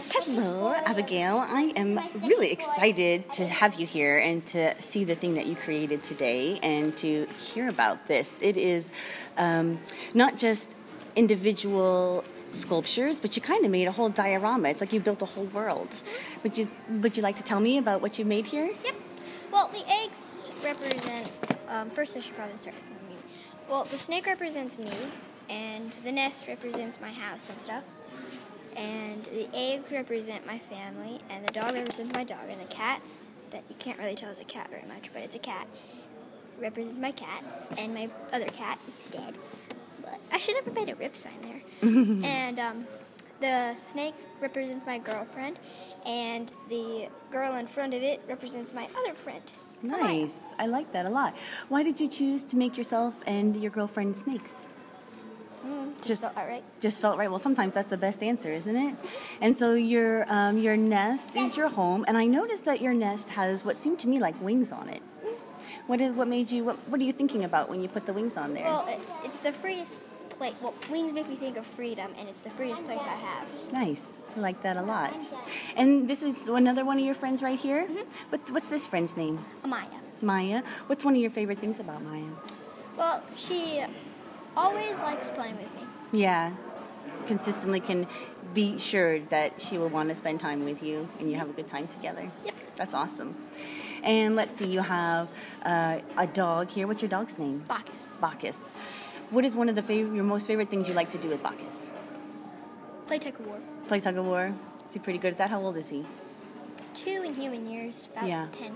Hello, Abigail. I am really excited to have you here and to see the thing that you created today and to hear about this. It is not just individual sculptures, but you kind of made a whole diorama. It's like you built a whole world. Would you like to tell me about what you made here? Yep. Well, the eggs represent. First, I should probably start with me. Well, the snake represents me, and the nest represents my house and stuff. And the eggs represent my family, and the dog represents my dog, and the cat, that you can't really tell is a cat very much, but it's a cat, represents my cat, and my other cat is dead. But I should have made a rip sign there. And the snake represents my girlfriend, and the girl in front of it represents my other friend. Nice. I like that a lot. Why did you choose to make yourself and your girlfriend snakes? Just felt right. Just felt right. Well, sometimes that's the best answer, isn't it? And so your nest is your home, and I noticed that your nest has what seemed to me like wings on it. What are you thinking about when you put the wings on there? Well, it's the freest place. Well, wings make me think of freedom, and it's the freest place I have. Nice. I like that a lot. And this is another one of your friends right here? Mm-hmm. What's this friend's name? Maya. Maya. What's one of your favorite things about Maya? Well, she always likes playing with me. Yeah. Consistently can be sure that she will want to spend time with you and you have a good time together. Yep. That's awesome. And let's see, you have a dog here. What's your dog's name? Bacchus. Bacchus. What is one of your most favorite things you like to do with Bacchus? Play tug of war. Play tug of war. Is he pretty good at that? How old is he? 2 in human years, about 10.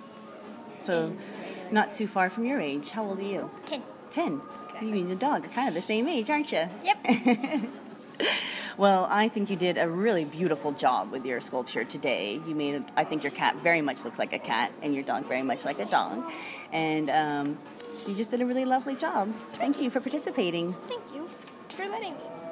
So not too far from your age. How old are you? 10. 10. You and the dog are kind of the same age, aren't you? Yep. Well, I think you did a really beautiful job with your sculpture today. I think your cat very much looks like a cat and your dog very much like a dog. And you just did a really lovely job. Thank you for participating. Thank you for letting me.